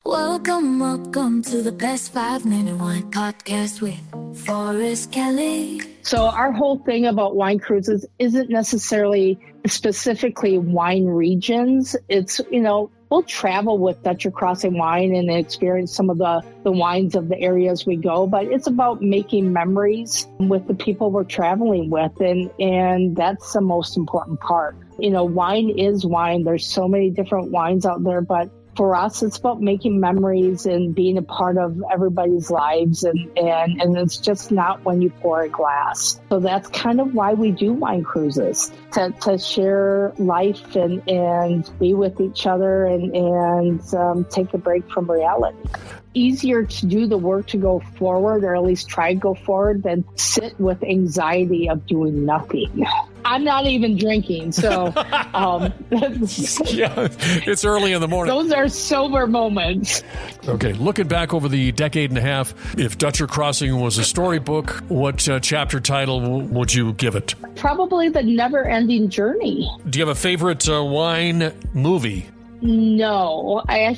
Welcome to the Best 5 Minute Wine Podcast with Forrest Kelly. So our whole thing about wine cruises isn't necessarily specifically wine regions. It's, we'll travel with Dutcher Crossing Wine and experience some of the wines of the areas we go, but it's about making memories with the people we're traveling with. And that's the most important part. Wine is wine. There's so many different wines out there, but for us, it's about making memories and being a part of everybody's lives. And it's just not when you pour a glass. So that's kind of why we do wine cruises, to share life and be with each other and take a break from reality. Easier to do the work to go forward, or at least try to go forward, than sit with anxiety of doing nothing. I'm not even drinking, so yeah, it's early in the morning. Those are sober moments. Okay, looking back over the decade and a half, if Dutcher Crossing was a storybook, what chapter title would you give it? Probably The Never-Ending Journey. Do you have a favorite wine movie? No, I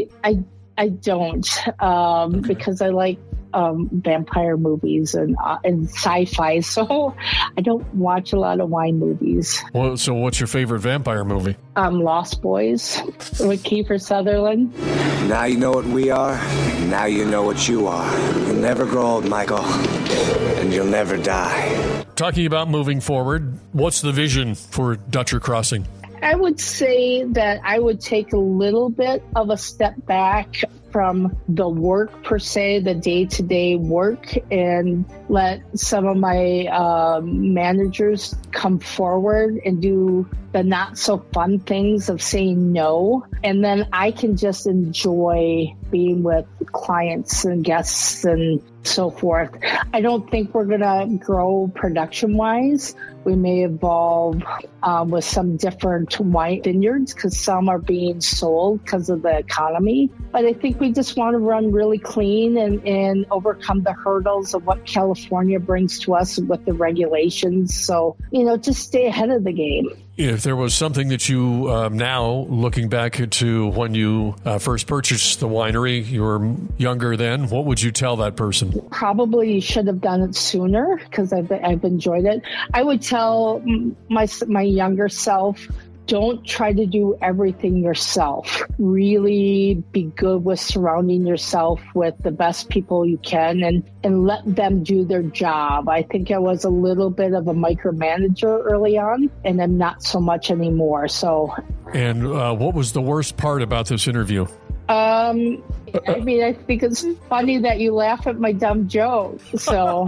don't, okay. because I like vampire movies and sci-fi, so I don't watch a lot of wine movies. Well, so what's your favorite vampire movie? Lost Boys with Kiefer Sutherland. Now you know what we are, now you know what you are. You'll never grow old, Michael, and you'll never die. Talking about moving forward, what's the vision for Dutcher Crossing? I would say that I would take a little bit of a step back from the work per se, the day-to-day work, and let some of my managers come forward and do the not so fun things of saying no. And then I can just enjoy being with clients and guests and so forth. I don't think we're going to grow production-wise. We may evolve with some different wine vineyards because some are being sold because of the economy. But I think we just want to run really clean and overcome the hurdles of what California brings to us with the regulations. So, just stay ahead of the game. If there was something that you, now looking back to when you first purchased the winery, you were younger then, what would you tell that person? Probably you should have done it sooner because I've enjoyed it. I would tell my younger self, don't try to do everything yourself. Really be good with surrounding yourself with the best people you can and let them do their job. I think I was a little bit of a micromanager early on, and I'm not so much anymore. And what was the worst part about this interview? I think it's funny that you laugh at my dumb joke. So,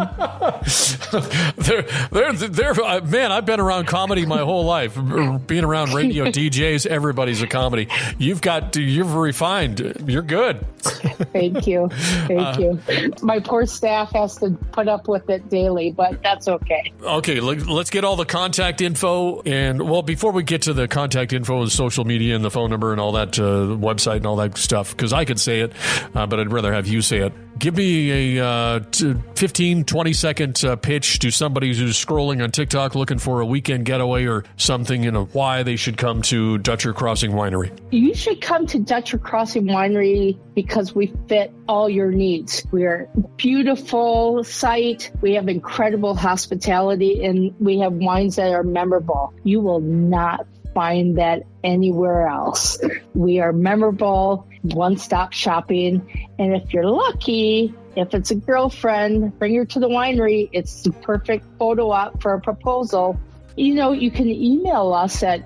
man, I've been around comedy my whole life. Being around radio DJs, everybody's a comedy. You're refined. You're good. Thank you. My poor staff has to put up with it daily, but that's okay. Okay, let's get all the contact info. And, well, before we get to the contact info and social media and the phone number and all that, website and all that stuff, because I could say it, but I'd rather have you say it. Give me a 15, 20-second pitch to somebody who's scrolling on TikTok looking for a weekend getaway or something, why they should come to Dutcher Crossing Winery. You should come to Dutcher Crossing Winery because we fit all your needs. We're a beautiful site. We have incredible hospitality, and we have wines that are memorable. You will not find that anywhere else. We are memorable, one-stop shopping, and if you're lucky, if it's a girlfriend, bring her to the winery. It's the perfect photo op for a proposal. You can email us at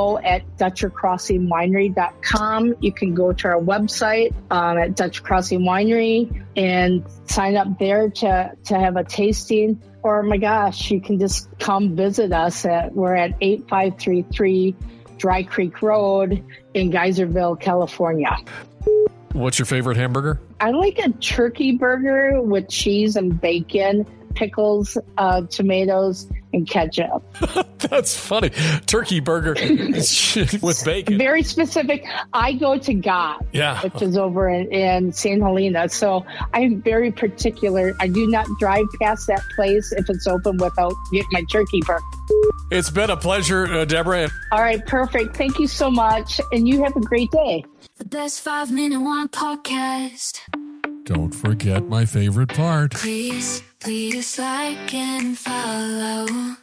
info@DutcherCrossingWinery.com. You can go to our website at Dutcher Crossing Winery and sign up there to have a tasting. Or, my gosh, you can just come visit us. We're at 8533 Dry Creek Road in Geyserville, California. What's your favorite hamburger? I like a turkey burger with cheese and bacon, pickles, tomatoes, and ketchup. That's funny. Turkey burger with bacon. Very specific. I go to GOT, which is over in St. Helena. So I'm very particular. I do not drive past that place if it's open without getting my turkey burger. It's been a pleasure, Deborah. All right, perfect. Thank you so much. And you have a great day. The best 5 Minute Wine Podcast. Don't forget my favorite part. Please like and follow.